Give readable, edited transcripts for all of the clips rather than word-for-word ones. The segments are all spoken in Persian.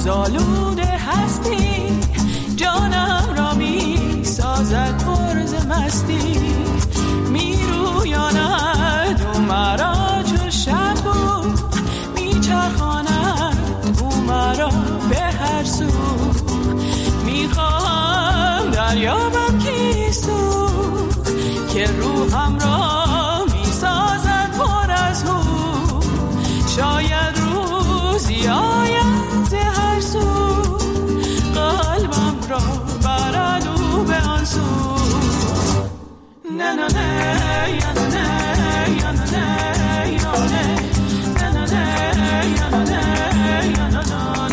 رمزآلوده هستی، جانم را می سازد پرز مستی، می رویاند او مرا چو شب بود، می چرخاند او مرا به هر سو، می خواهم دریابم کیست او که روحم را می سازد پر از او، شاید روزی آید ز هر سو، قلبم را برد او به آن سو. نه نه نه یا نه نه یا نه نه یا نه نه نه یا نه نه یا نه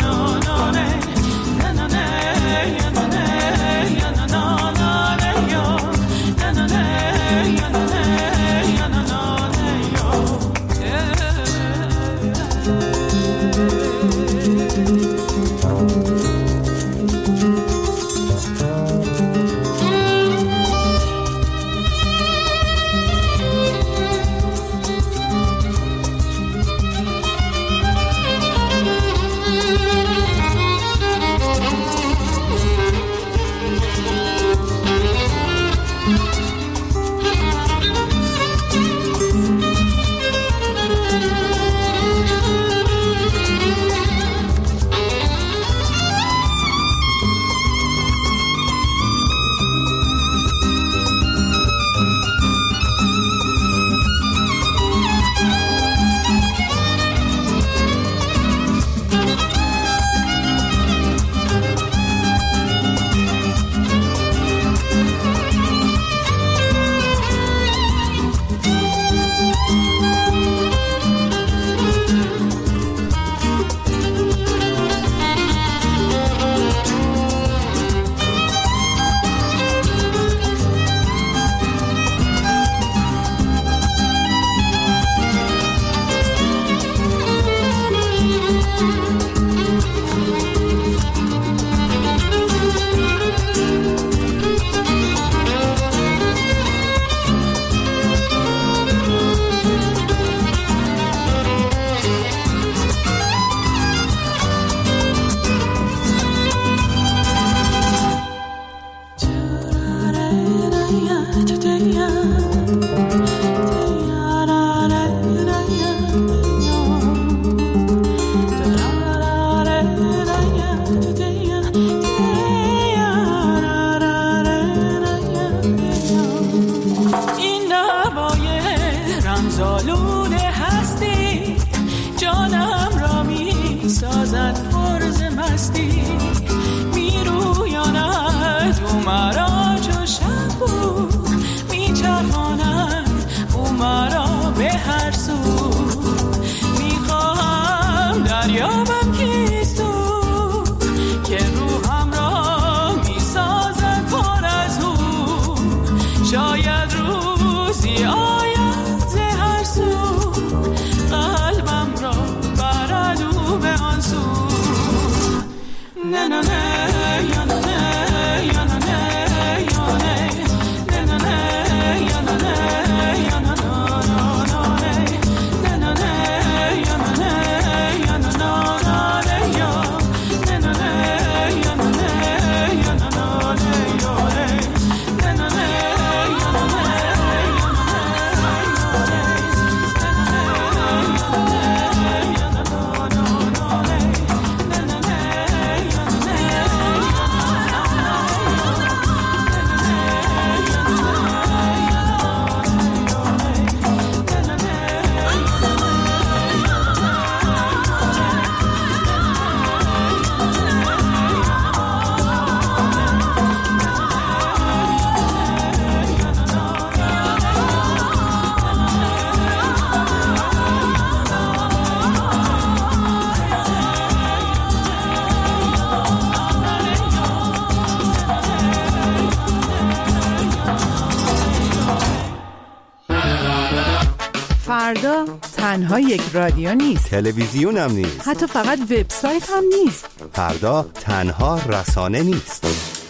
فردا تنها یک رادیو نیست، تلویزیون هم نیست، حتی فقط وبسایت هم نیست. فردا تنها رسانه نیست.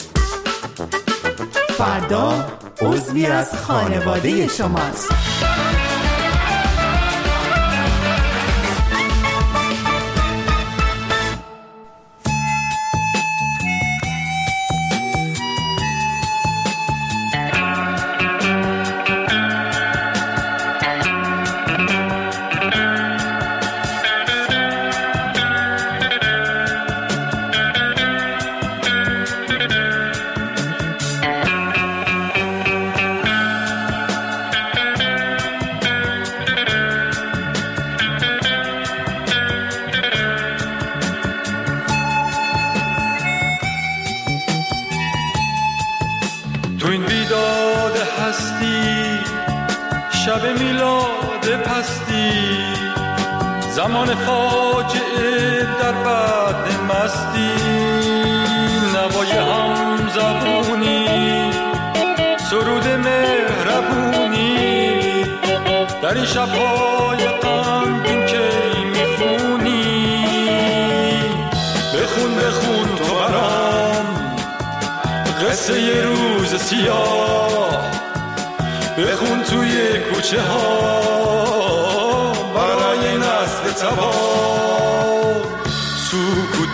فردا عضوی از خانواده شماست. شب میلاد پستی، زمان فاجعه در بعد مستی، نوای هم زبونی، سرود مهربونی، در این شب‌های غمگین که میخونی. بخون بخون تو برام قصه یه روز سیاه، بخون توی کوچه ها برای نسل تباه. سکوت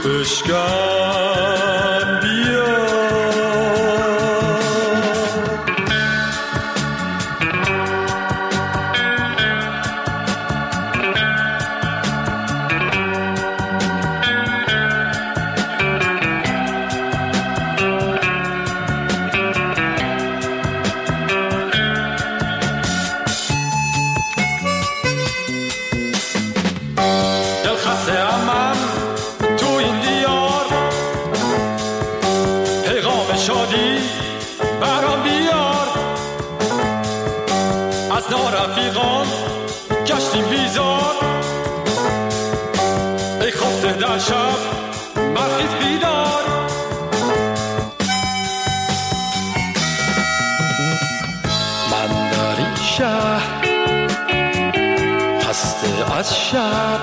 بشکن بیا، شادی برام بیار. از نارفیقان گشتیم بیزار، ای خفته در شب برخیز بیدار. من در این شهر خسته از شب،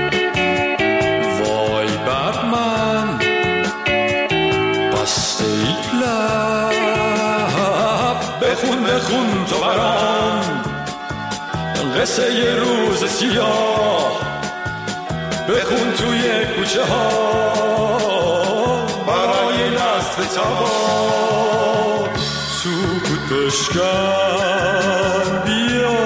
وای بر من بسته ای لب. بخون بخون تو برام قصه یه روز سیاه، بخون توی کوچه ها برای نسل تباه. سکوت بشکن بیا،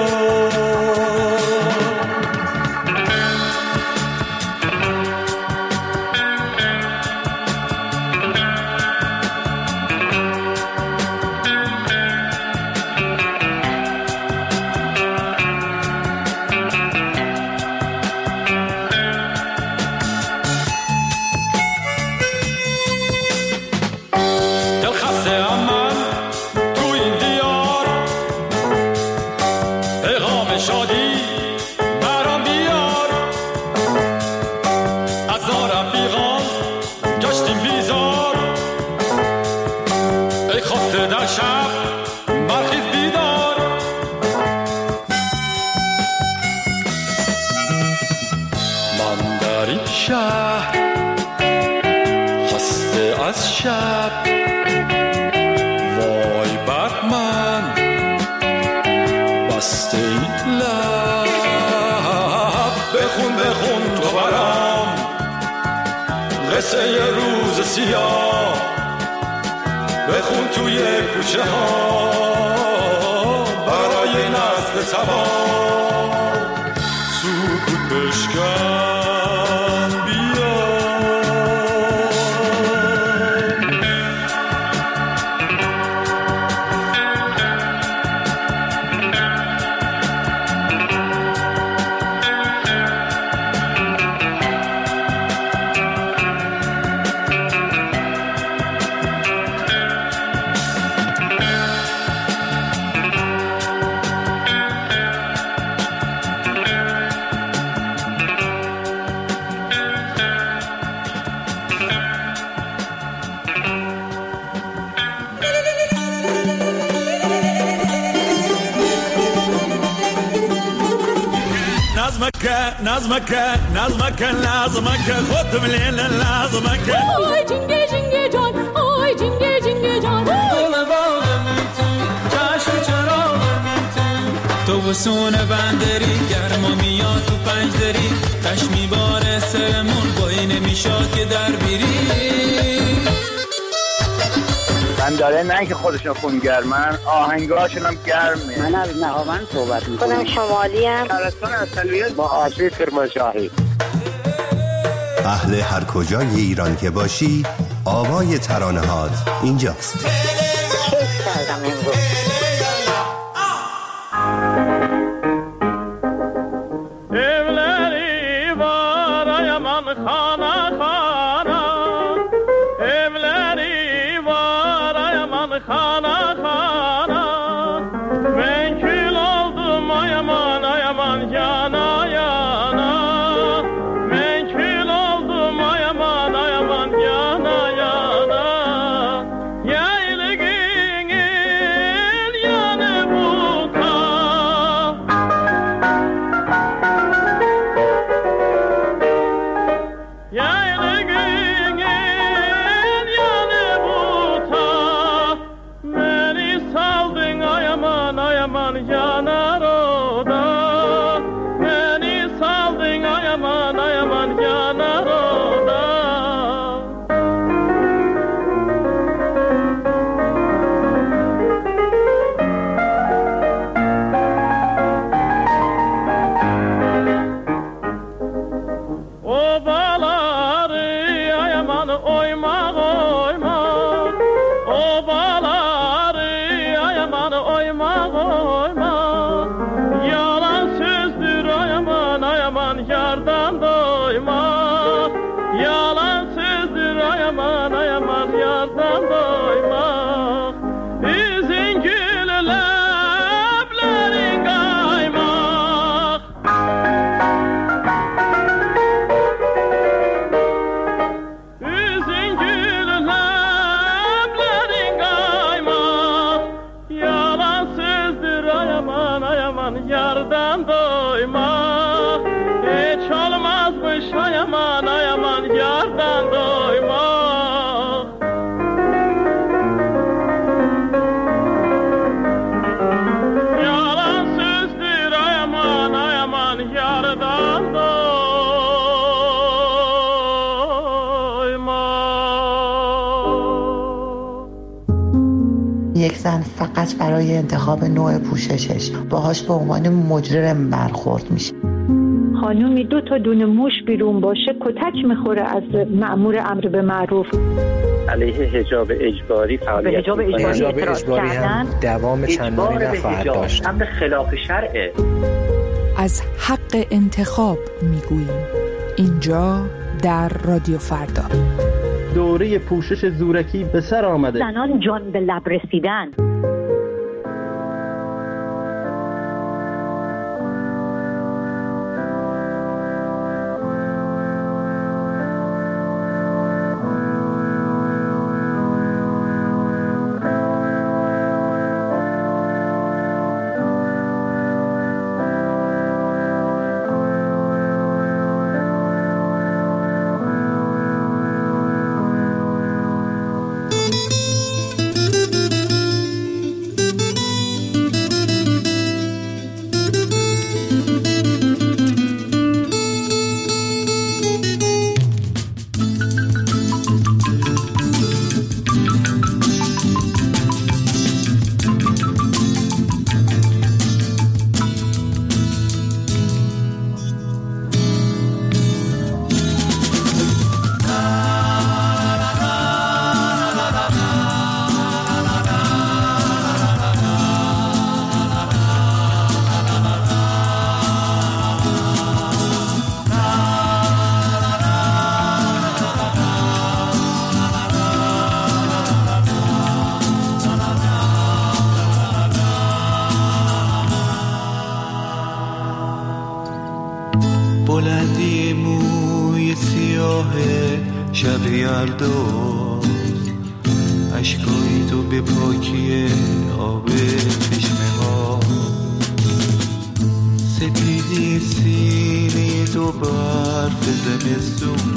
شب وای بر من بسته ای لب. بخون بخون تو برام قصه یه روز سیاه، بخون توی کوچه ها برای نسل تباه. سکوت بشکن بیا، نظمك خودم لیل نظمك. آی جنگه جنگه جان، آی جنگه جنگه جان، دل باغم تو چشم چراغم تو بسون بندری گرما میاد تو پنج دری تش میباره سرمون بایی نمیشاد که در بیری. من داره نه که خودشون خونگرمن، آهنگاشون هم گرمه. من از نهاوند صحبت میکنم. خودم شمالی ام. ترستان اصلیت با آشی کرمانشاهی. اهل هر کجای ایران که باشی، آوای ترانه‌هات اینجاست. کیف کردم امروز. evleri var ayaman khana khana, evleri var ayaman khana khana, ben kül oldum yardan doymak. Yalansızdır ay aman ay aman yardan doymak. Yüzün gülü leblerin kaymak. Yüzün gülü leblerin kaymak. Yalansızdır ay aman ay aman yardan doymak. Hiç olmazmış ay aman ay aman yardan doymak. Yalansızdır ay aman ay aman yardan doymak. یک زن فقط برای انتخاب نوع پوششش باهاش به عنوان مجرم برخورد میشه. خانومی 2 تا دونه موش بیرون باشه کتک میخوره از مأمور امر به معروف. علیه حجاب اجباری فعالیت حجاب اجباری هم دوام چندانی نخواهد داشت. امر خلاف شرعه. از حق انتخاب میگوییم اینجا در رادیو فردا. دوره پوشش زورکی به سر آمده. زنان جان به لب رسیدن. بلندی موی سیاه شب یلدا، اشکای تو به پاکی آب چشمه ها، سپیدی سینه تو برف زمستون،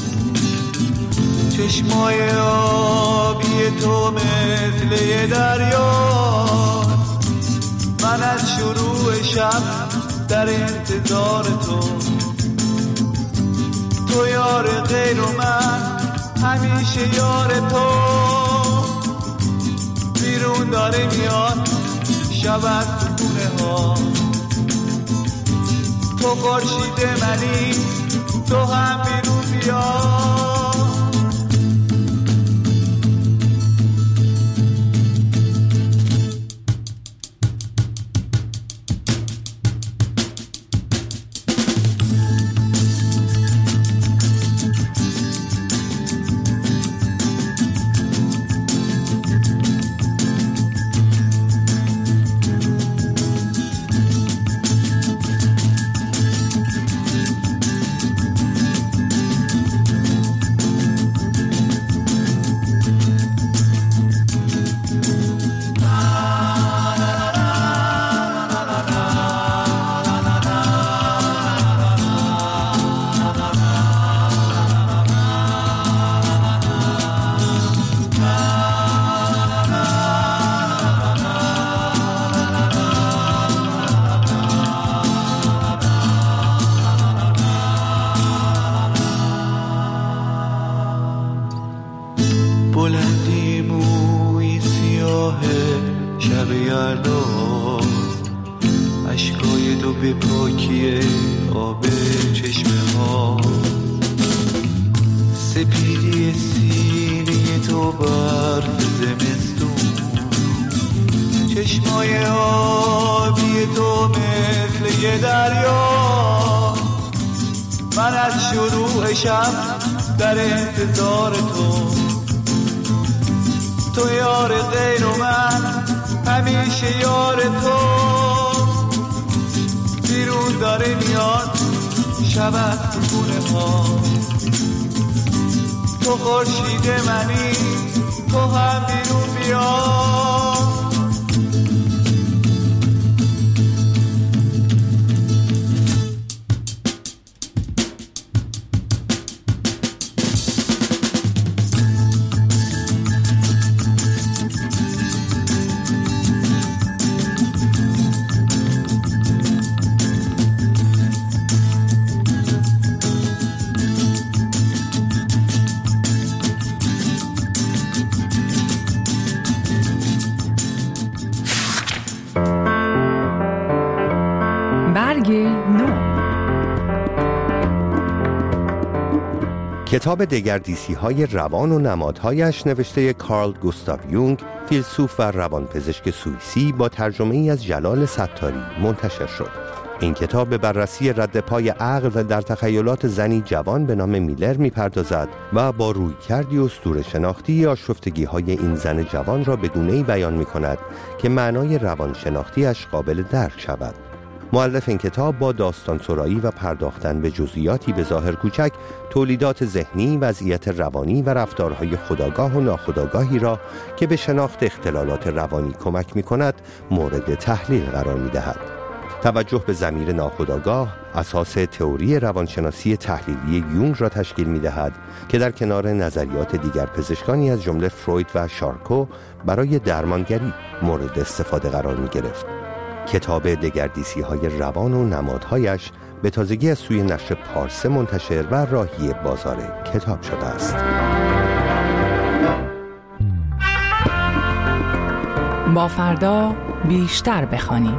چشمای آبی تو مثل یه دریا. من از شروع شب در انتظار تو، تو یار غیر و من همیشه یار تو. بیرون داره میاد شب از خونه ها، تو خورشید منی، تو هم بیرون بیا. بلندی موی سیاه شب یلدا، اشکای تو به پاکی آب چشمه ها، سپیدی سینه تو برف زمستون، چشمای آبی تو مثل یه دریا. من از شروع شب در انتظار تو یار غیر و من همیشه یار تو. بیرون داره میاد شب از خونه ها، تو خورشید منی، تو هم بیرون بیا. کتاب دگردیسی‌های روان و نمادهایش نوشته کارل گوستاو یونگ، فیلسوف و روانپزشک سوئیسی، با ترجمه‌ای از جلال ستاری منتشر شد. این کتاب به بررسی رد پای عقل در تخیلات زنی جوان به نام میلر می‌پردازد و با رویکردی اسطوره شناختی آشفتگی‌های این زن جوان را به گونه‌ای بیان می‌کند که معنای روانشناختی‌اش قابل درک شود. مؤلف این کتاب با داستان سرایی و پرداختن به جزئیاتی به ظاهر کوچک تولیدات ذهنی، وضعیت روانی و رفتارهای خودآگاه و ناخودآگاهی را که به شناخت اختلالات روانی کمک می‌کند مورد تحلیل قرار می‌دهد. توجه به ضمیر ناخودآگاه اساس تئوری روانشناسی تحلیلی یونگ را تشکیل می‌دهد که در کنار نظریات دیگر پزشکانی از جمله فروید و شارکو برای درمانگری مورد استفاده قرار می‌گرفت. کتاب دگردیسی‌های روان و نمادهایش به تازگی از سوی نشر پارسه منتشر و راهی بازار کتاب شده است. با فردا بیشتر بخوانیم.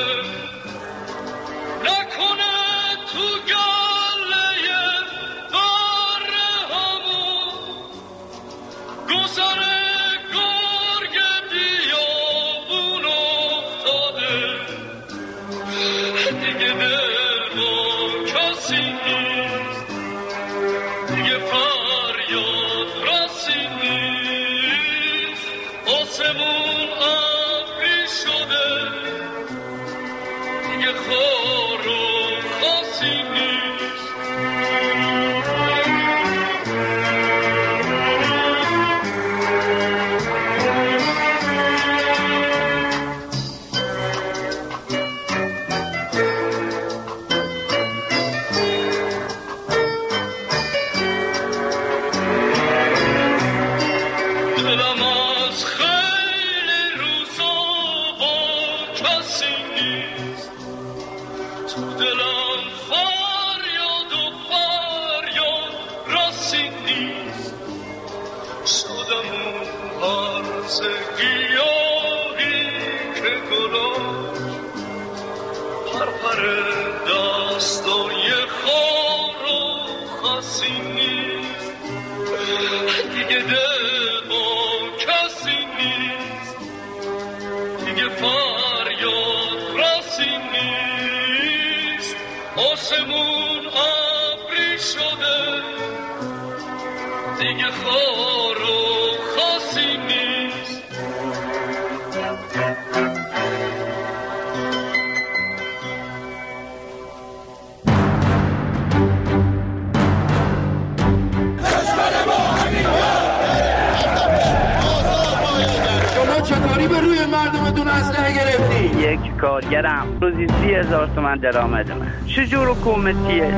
یک کارگرم روزی 30,000 تومان درآمد من. چجور حکومتیه؟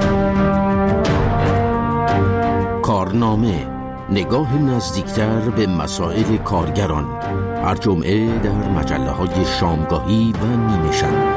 کارنامه، نگاه نزدیکتر به مسائل کارگران، هر جمعه در مجله‌های شامگاهی و نیمه شب.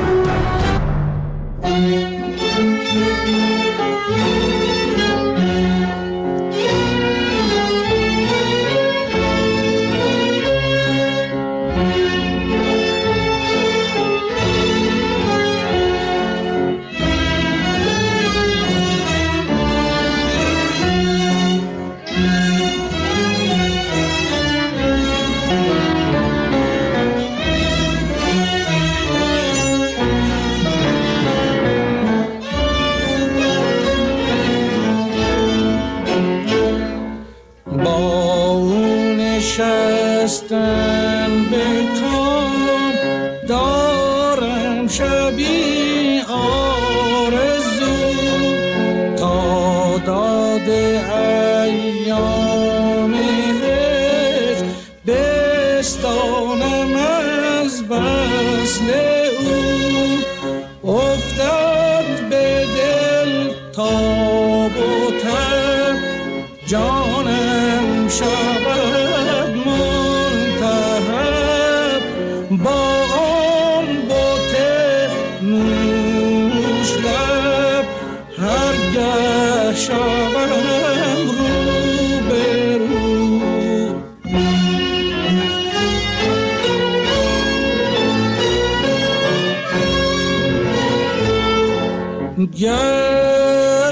گر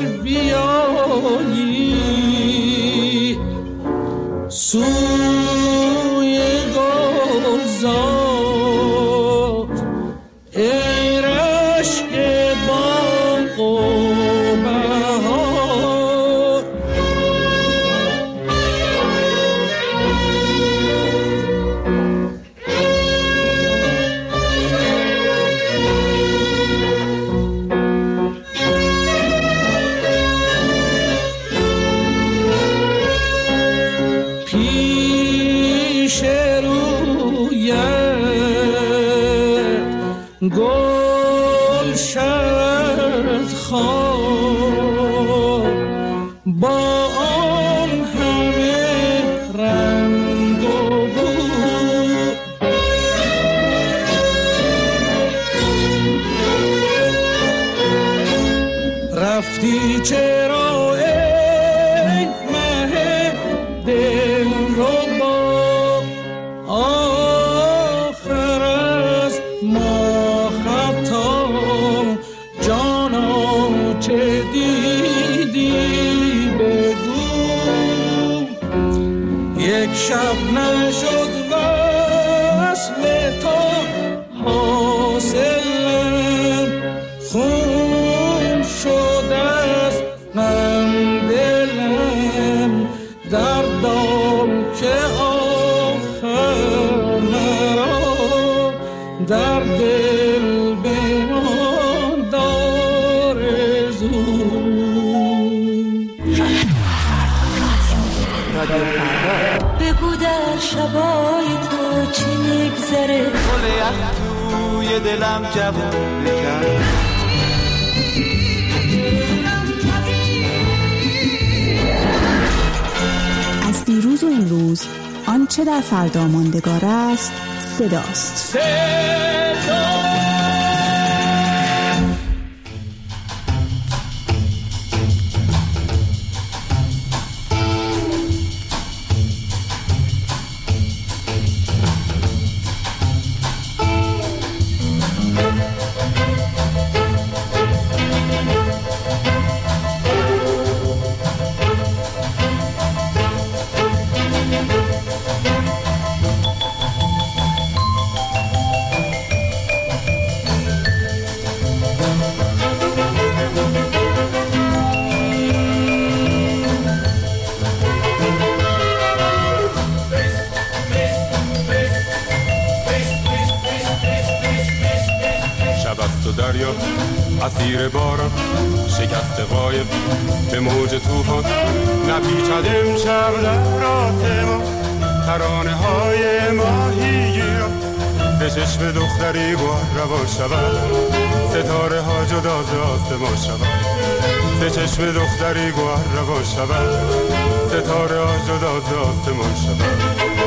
بیایی سوی گلزار ای رشک باغ و بهار، گل شد خواب با آن همه رنگ و بو، رفتی چرا ای مه دل ربا، آخر از ما شب نشد وصل تو حاصل خون شد از غم دلم دردم که آخر مرا در دل بیان داره بگو در شبای تو چی میگذره گل یخ توی دلم جوونه کرد از دیروز و امروز آنچه در فردا ماندگار است صداست. اسیر باران شکست قایب به موج طوفان نپیچد امشب در آسمان ترانه های ماهیگیران به چشم دختری گوهر روان شود ستاره ها جدا ز آسمان شود به چشم دختری گوهر روان شود ستاره ها جدا ز آسمان شود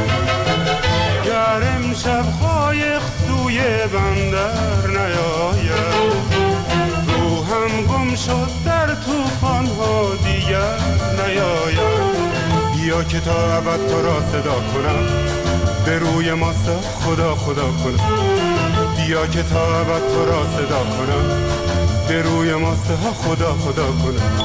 گر امشب قایق سوی بندر نیاید روحم گم شد در طوفان ها دیگر نیاید بیا که تا ابد تو را صدا کنم به روی ماسه خدا خدا کنم بیا که تا ابد تو را صدا کنم به روی ماسه خدا خدا کنم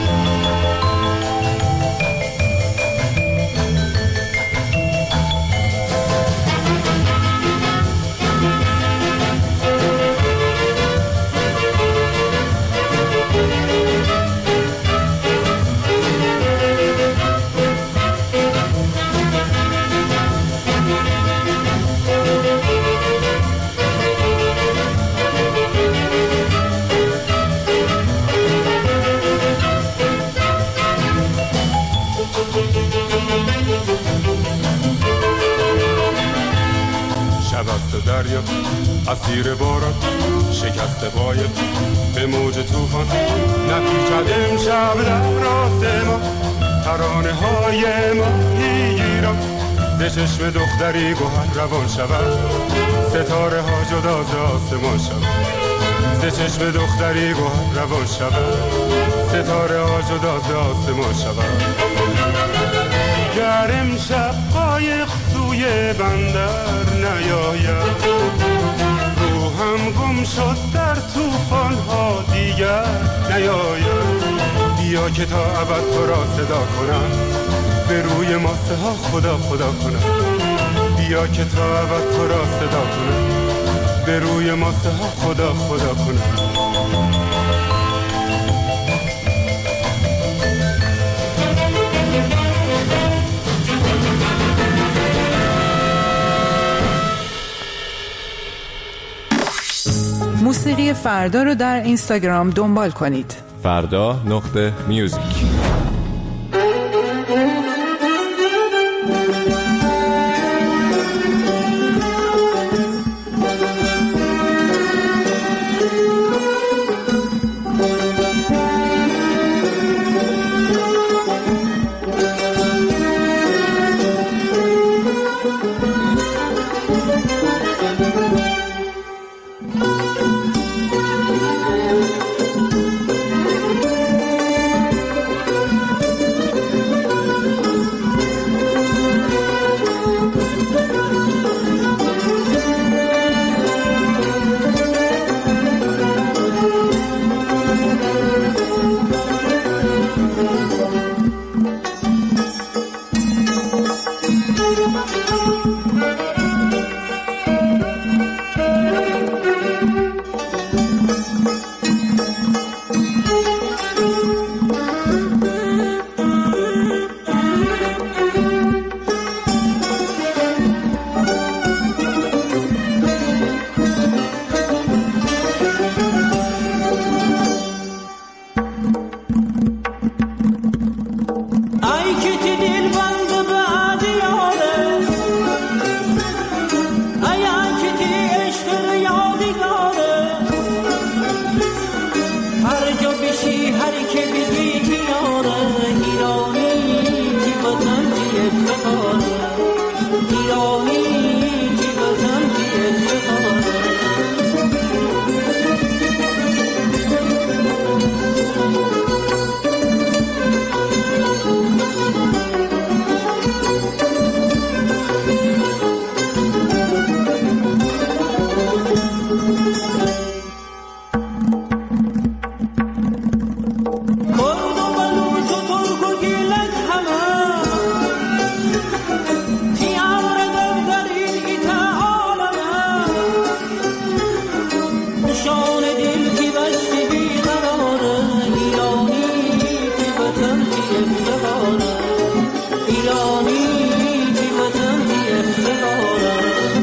دریا اسیر باران شکست قایب به موج طوفان نپیچد امشب در آسمان ترانه های ماهیگیران به چشم دختری گوهر روان شود ستاره ها جدا ز آسمان شود به چشم دختری گوهر روان شود ستاره ها جدا ز آسمان شود گر امشب قایق سوی بندر نیاید روحم گم شد در طوفان ها دیگر نیاید بیا که تا ابد تو را صدا کنم به روی ماسه ها خدا خدا کنم بیا که تا ابد تو را صدا کنم به روی ماسه ها خدا خدا کنم موسیقی فردا رو در اینستاگرام دنبال کنید. فردا.music. نشان دل کی بسته بیقراره ایرانی که وطن کی افتخاره ایرانی که وطن کی افتخاره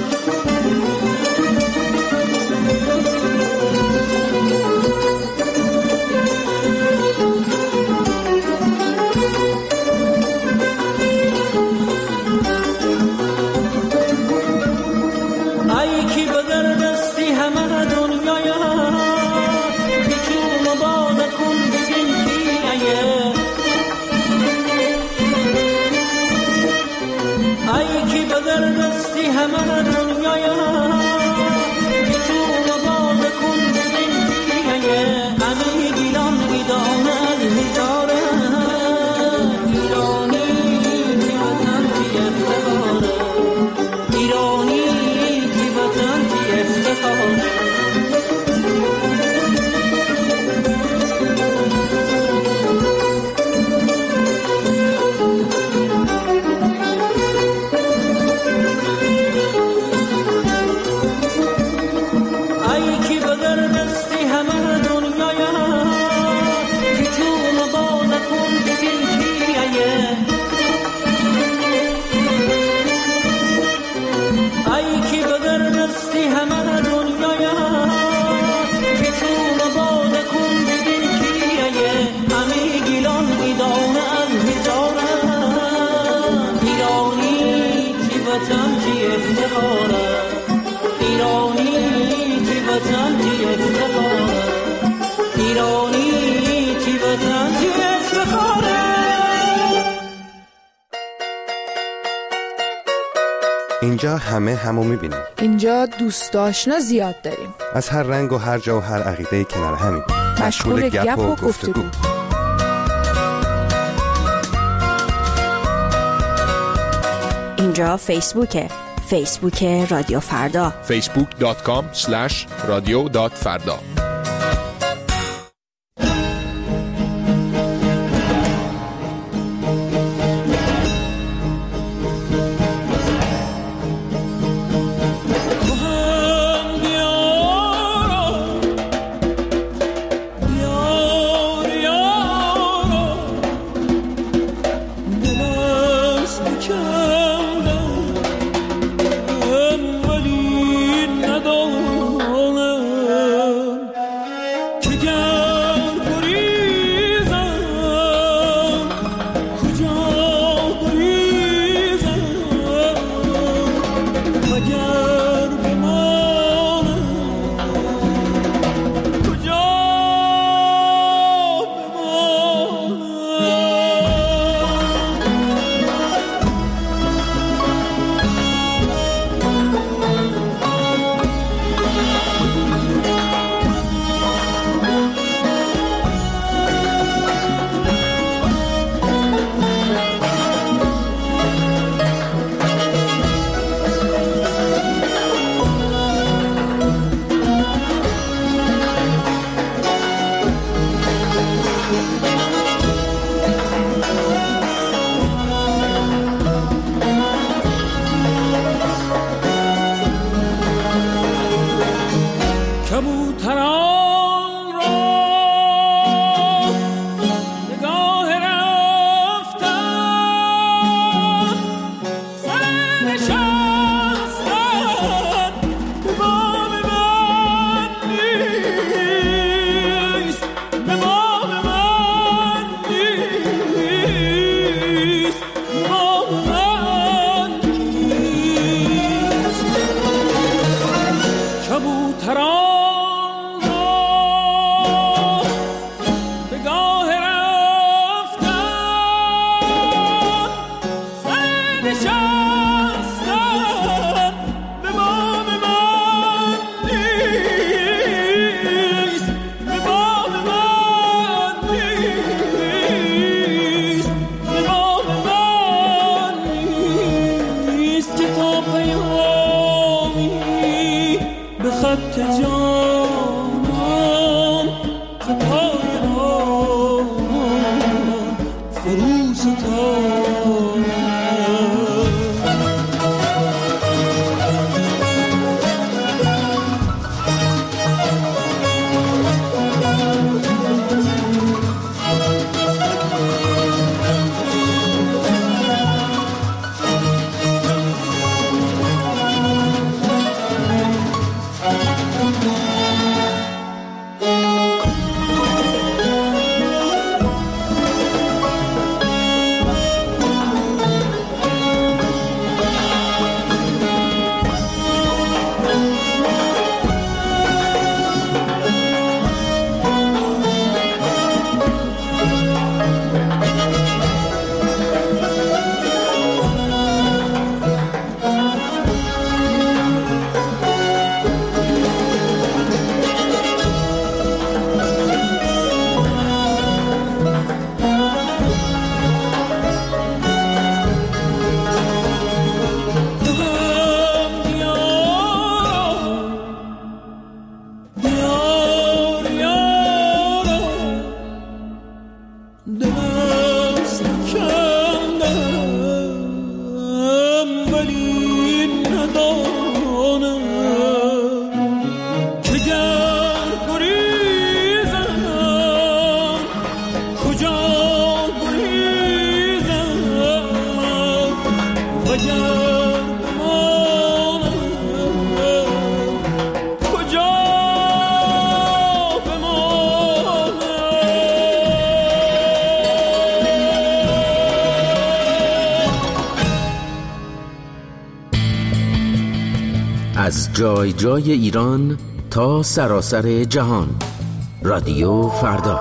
اینجا همه همو میبینیم. اینجا دوست آشنا زیاد داریم. از هر رنگ و هر جا و هر عقیده کنار همین. مشغول گپ و گفتگو. اینجا فیسبوکه. فیسبوک رادیو فردا. facebook.com/radio.farda. کبوتران را جای جای ایران تا سراسر جهان. رادیو فردا.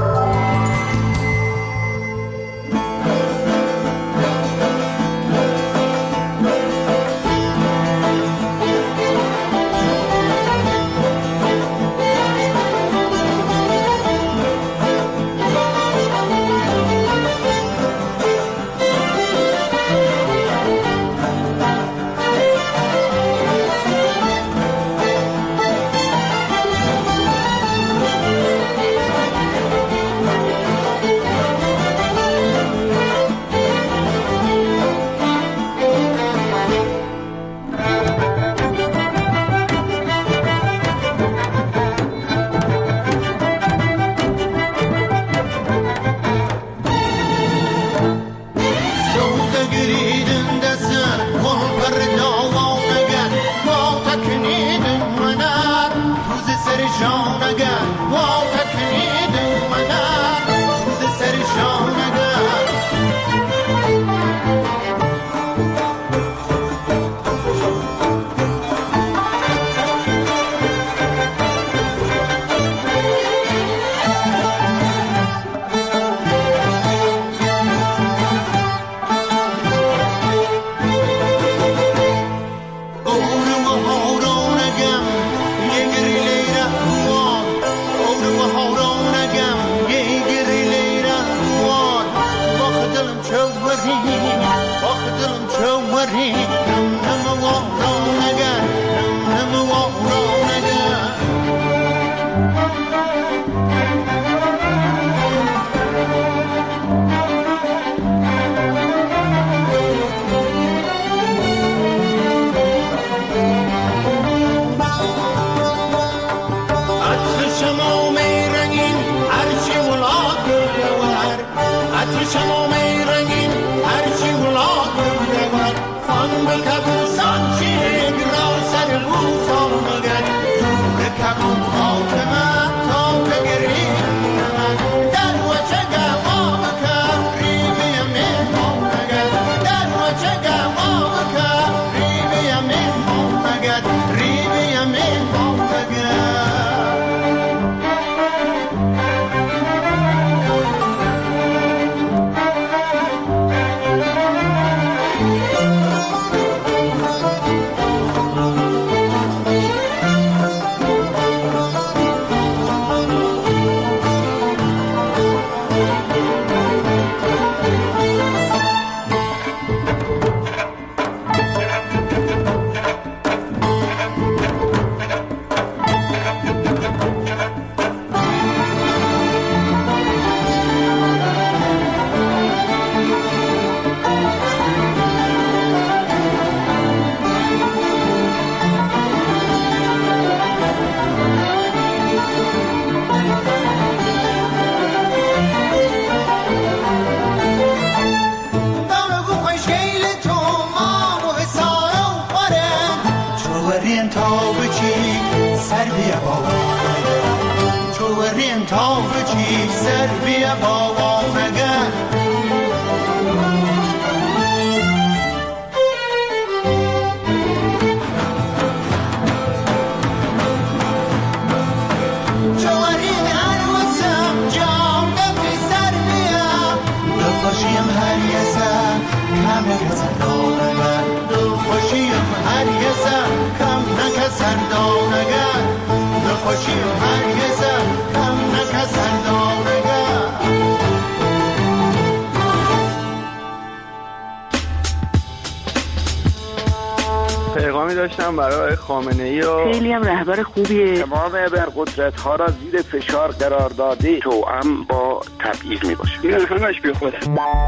پیغامی داشتم برای خامنه‌ای و خیلی هم رهبر خوبیه. تمام ابرقدرت‌ها را زیر فشار قرار داده توأم با تبعیض میباشه. این همش بیخوده.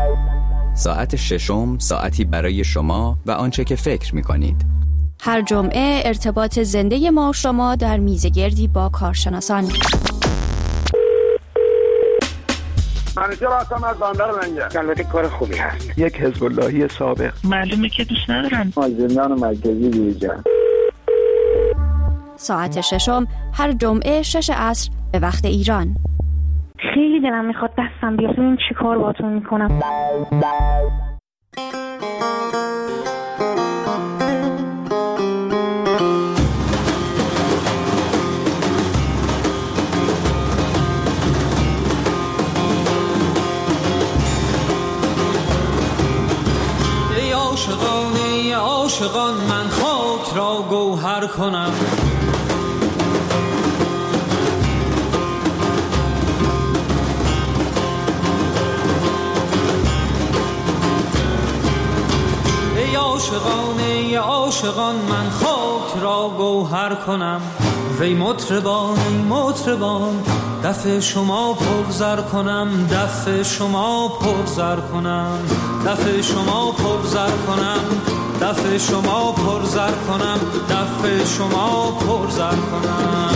ساعت ششم ساعتی برای شما و آنچه که فکر می‌کنید. هر جمعه ارتباط زنده ما شما در میزگردی با کارشناسان. منیجر هستم از بندر لنگر. البته کار خوبی هست. یک حزب اللهی سابق. معلومه که دوست ندارم. زندان مرکزی دیجا. ساعت ششم هر جمعه 6 عصر به وقت ایران. خیلی دلم میخواد دستم بیاد ببینم چی کار باهاتون میکنم. عاشقان من خاک را گوهر کنم. ای عاشقان من خاک را گوهر کنم. وی مطربان ای مطربان دف شما پرزر کنم. دف شما پرزر کنم. دف شما پرزر کنم. دف شما پرزر کنم. دف شما پرزر کنم.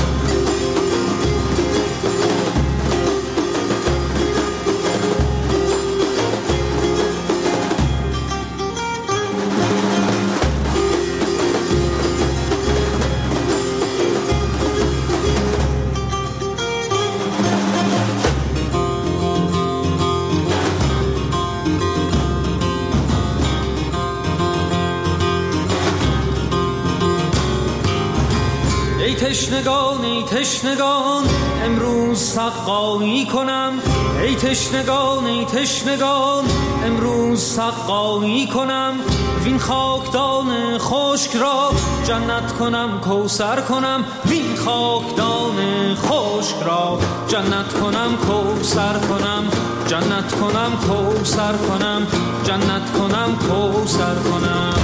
ای تشنگان امروز سقایی کنم. ای تشنگان امروز سقایی کنم. وین خاکدان خشک را جنت کنم کوثر کنم. وین خاکدان خشک را جنت کنم کوثر کنم. جنت کنم کوثر کنم. جنت کنم کوثر کنم.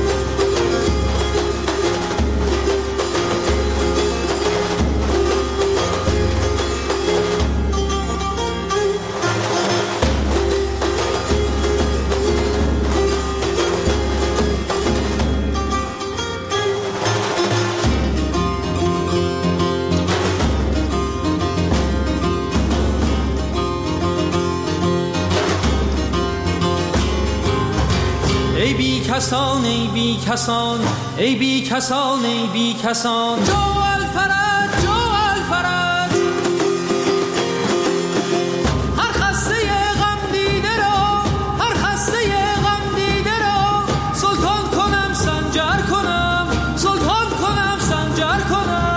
ای بی کسان ای بی کسان ای بی کسان ای بی کسان جو الفرج جو الفرج هر خسته غم دیده را هر خسته غم دیده را سلطان کنم سنجر کنم سلطان کنم سنجر کنم.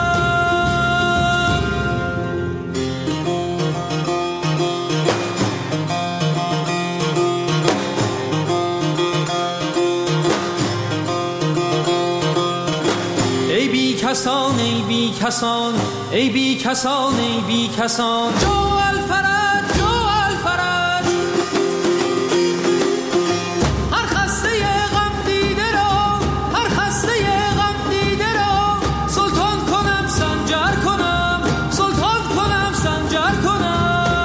ای بی کسان ای بی کسان ای بی کسان ای بی کسان جو الفرج جو الفرج هر خسته غم دیده را هر خسته غم دیده را سلطان کنم سنجر کنم سلطان کنم سنجر کنم.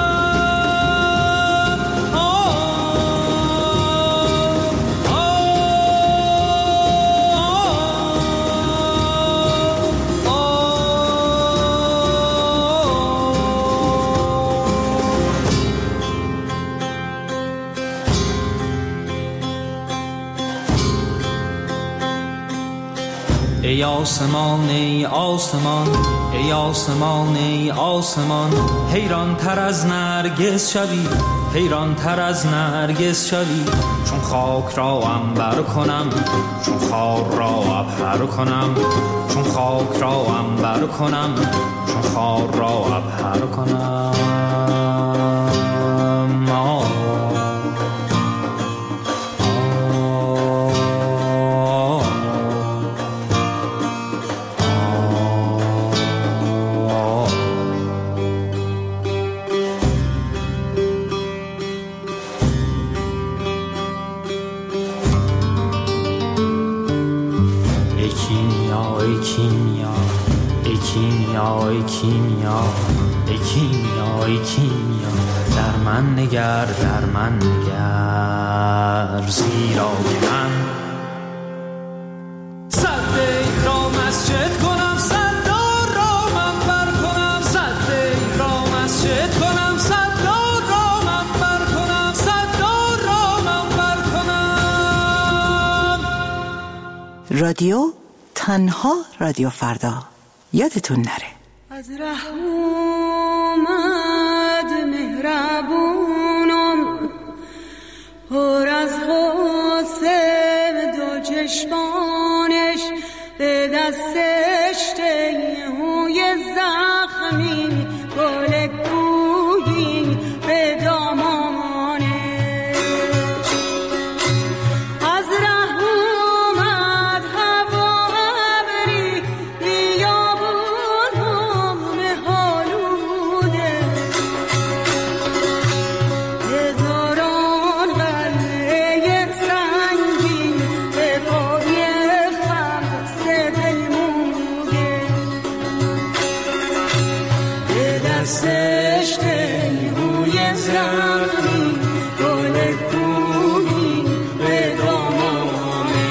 ای آسمان ای آسمان ای آسمان ای آسمان حیران تر از نرگس شوی حیران تر از نرگس شوی چون خاک را عنبر کنم چون خار را عبهر کنم چون خاک را عنبر کنم چون خار را عبهر کنم. ای کیمیا در من نگر در من نگر زیرا که من صد را مسجد کنم صد را منبر کنم صد را مسجد کنم صد را منبر کنم صد را منبر کنم. رادیو تنها رادیو فردا یادتون نره. از رحمت مهربونم پر از غصه دو چشمانش به دستش تیهوی زخمی گل کوهی به دامانش. از رحمت دستش دلگوی زخمی گل کوهی به دامانه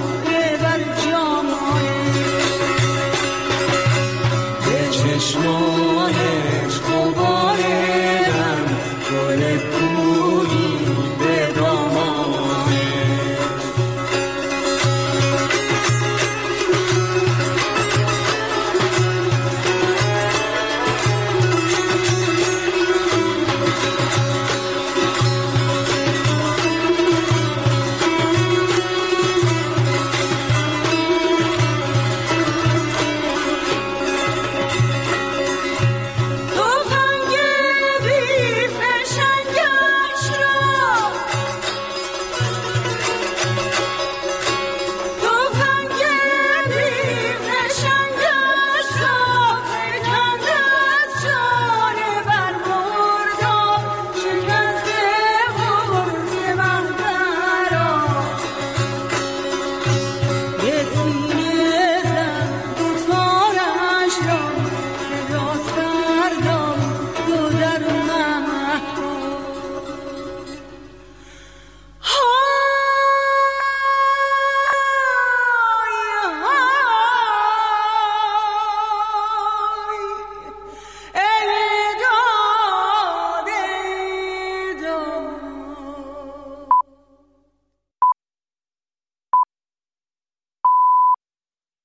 چشمانش